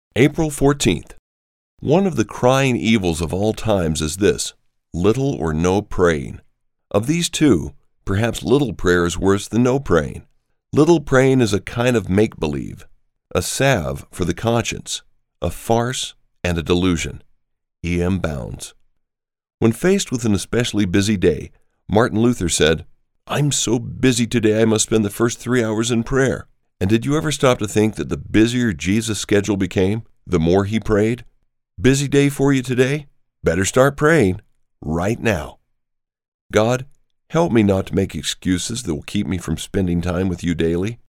April 14th. One of the crying evils of all times is this: little or no praying. Of these two, perhaps little prayer is worse than no praying. Little praying is a kind of make-believe, a salve for the conscience, a farce and a delusion. E.M. Bounds. When faced with an especially busy day, Martin Luther said, "I'm so busy today I must spend the first 3 hours in prayer." And did you ever stop to think that the busier Jesus' schedule became, the more he prayed? Busy day for you today? Better start praying right now. God, help me not to make excuses that will keep me from spending time with you daily.